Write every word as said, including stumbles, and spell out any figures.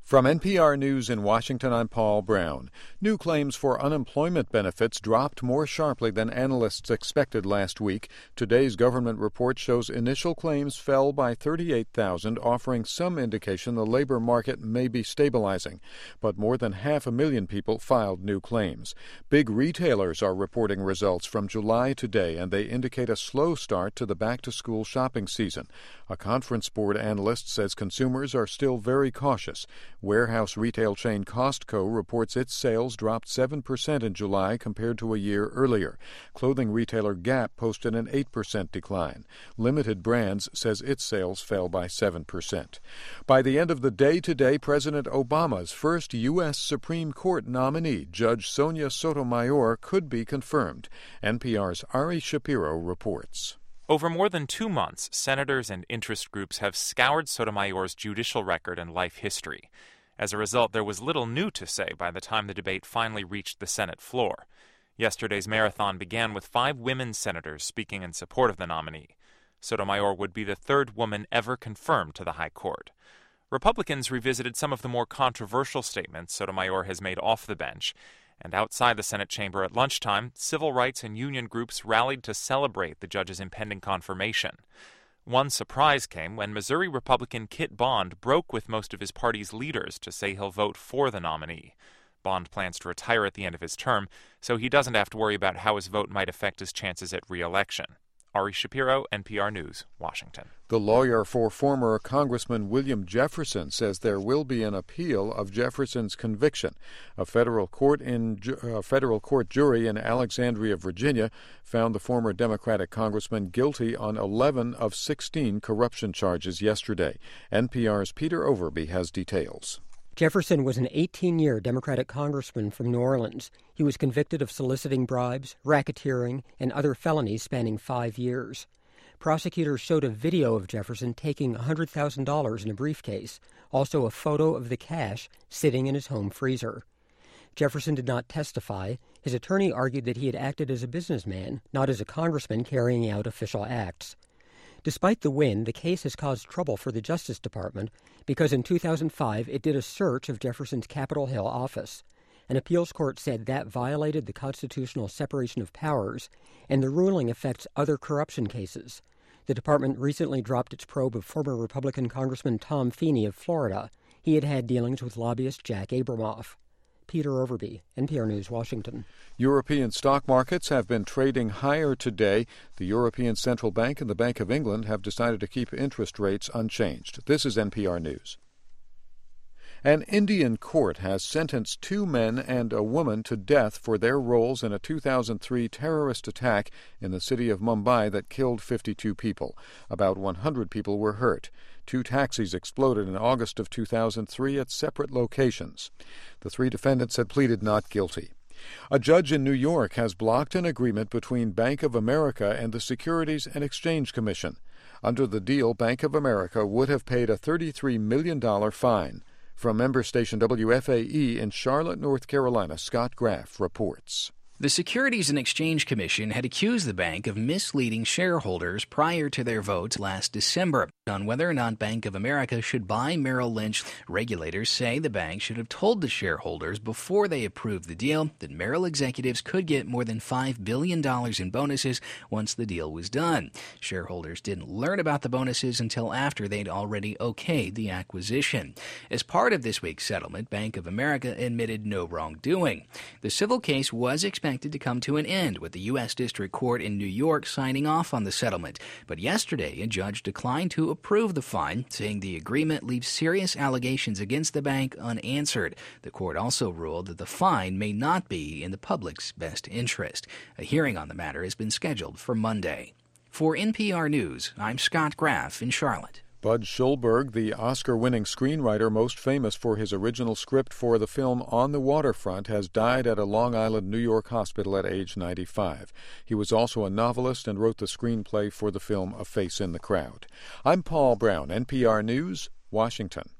From N P R News in Washington, I'm Paul Brown. New claims for unemployment benefits dropped more sharply than analysts expected last week. Today's government report shows initial claims fell by thirty-eight thousand, offering some indication the labor market may be stabilizing. But more than half a million people filed new claims. Big retailers are reporting results from July today, and they indicate a slow start to the back-to-school shopping season. A Conference Board analyst says consumers are still very cautious. Warehouse retail chain Costco reports its sales dropped seven percent in July compared to a year earlier. Clothing retailer Gap posted an eight percent decline. Limited Brands says its sales fell by seven percent. By the end of the day today, President Obama's first U S Supreme Court nominee, Judge Sonia Sotomayor, could be confirmed. N P R's Ari Shapiro reports. Over more than two months, senators and interest groups have scoured Sotomayor's judicial record and life history. As a result, there was little new to say by the time the debate finally reached the Senate floor. Yesterday's marathon began with five women senators speaking in support of the nominee. Sotomayor would be the third woman ever confirmed to the High Court. Republicans revisited some of the more controversial statements Sotomayor has made off the bench. And outside the Senate chamber at lunchtime, civil rights and union groups rallied to celebrate the judge's impending confirmation. One surprise came when Missouri Republican Kit Bond broke with most of his party's leaders to say he'll vote for the nominee. Bond plans to retire at the end of his term, so he doesn't have to worry about how his vote might affect his chances at re-election. Ari Shapiro, N P R News, Washington. The lawyer for former Congressman William Jefferson says there will be an appeal of Jefferson's conviction. A federal court in a federal court jury in Alexandria, Virginia, found the former Democratic congressman guilty on eleven of sixteen corruption charges yesterday. N P R's Peter Overby has details. Jefferson was an eighteen-year Democratic congressman from New Orleans. He was convicted of soliciting bribes, racketeering, and other felonies spanning five years. Prosecutors showed a video of Jefferson taking one hundred thousand dollars in a briefcase, also a photo of the cash sitting in his home freezer. Jefferson did not testify. His attorney argued that he had acted as a businessman, not as a congressman carrying out official acts. Despite the win, the case has caused trouble for the Justice Department because in two thousand five it did a search of Jefferson's Capitol Hill office. An appeals court said that violated the constitutional separation of powers, and the ruling affects other corruption cases. The department recently dropped its probe of former Republican Congressman Tom Feeney of Florida. He had had dealings with lobbyist Jack Abramoff. Peter Overby, N P R News, Washington. European stock markets have been trading higher today. The European Central Bank and the Bank of England have decided to keep interest rates unchanged. This is N P R News. An Indian court has sentenced two men and a woman to death for their roles in a two thousand three terrorist attack in the city of Mumbai that killed fifty-two people. About one hundred people were hurt. Two taxis exploded in August of two thousand three at separate locations. The three defendants had pleaded not guilty. A judge in New York has blocked an agreement between Bank of America and the Securities and Exchange Commission. Under the deal, Bank of America would have paid a thirty-three million dollars fine. From member station W F A E in Charlotte, North Carolina, Scott Graff reports. The Securities and Exchange Commission had accused the bank of misleading shareholders prior to their vote last December on whether or not Bank of America should buy Merrill Lynch. Regulators say the bank should have told the shareholders before they approved the deal that Merrill executives could get more than five billion dollars in bonuses once the deal was done. Shareholders didn't learn about the bonuses until after they'd already okayed the acquisition. As part of this week's settlement, Bank of America admitted no wrongdoing. The civil case was expected expected to come to an end, with the U S District Court in New York signing off on the settlement. But yesterday, a judge declined to approve the fine, saying the agreement leaves serious allegations against the bank unanswered. The court also ruled that the fine may not be in the public's best interest. A hearing on the matter has been scheduled for Monday. For N P R News, I'm Scott Graff in Charlotte. Bud Schulberg, the Oscar-winning screenwriter most famous for his original script for the film On the Waterfront, has died at a Long Island, New York hospital at age ninety-five. He was also a novelist and wrote the screenplay for the film A Face in the Crowd. I'm Paul Brown, N P R News, Washington.